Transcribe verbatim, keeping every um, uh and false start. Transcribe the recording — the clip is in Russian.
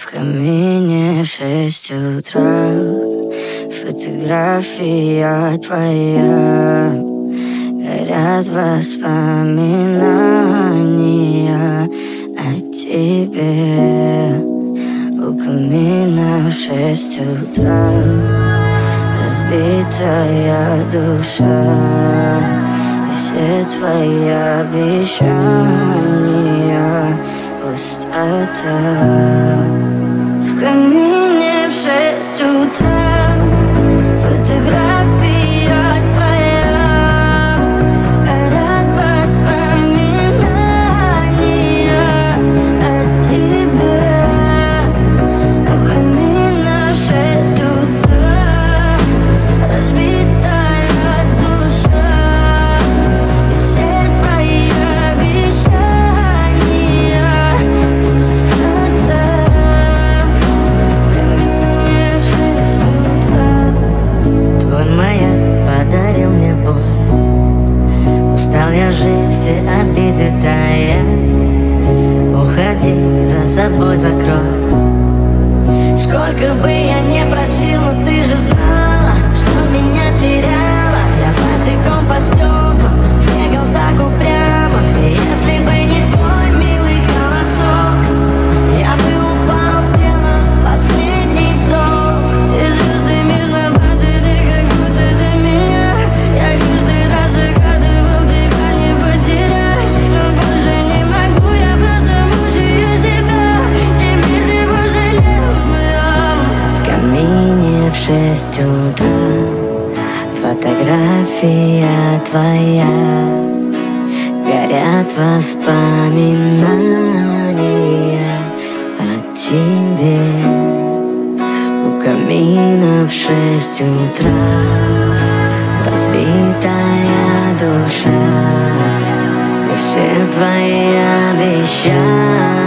В камине в шесть утра фотография твоя. Горят воспоминания о тебе. У камина в шесть утра разбитая душа, и все твои обещания пустота. В камине в шесть утра фотография твоя. Горят воспоминания о тебе. У камина в шесть утра разбитая душа, и все твои обещания пустота. В камине в шесть утра. Твой маяк подарил мне боль. Устал я жить, все обиды тая. Уходи, за собой закрой. Сколько бы я не просил, но ты же знала, что меня теряла. Я босиком по стеклам бегал так упрямо. И если бы не твой милый голосок, я бы упал, сделав последний вздох. И звезды мирно падали, как будто до меня. Я каждый раз загадывал тебя не потерять, но больше не могу, я просто мучаю себя. Теперь ты пожалел меня. В камине в шесть утра фотография твоя. Горят воспоминания о тебе. У камина в шесть утра разбитая душа, и все твои обещания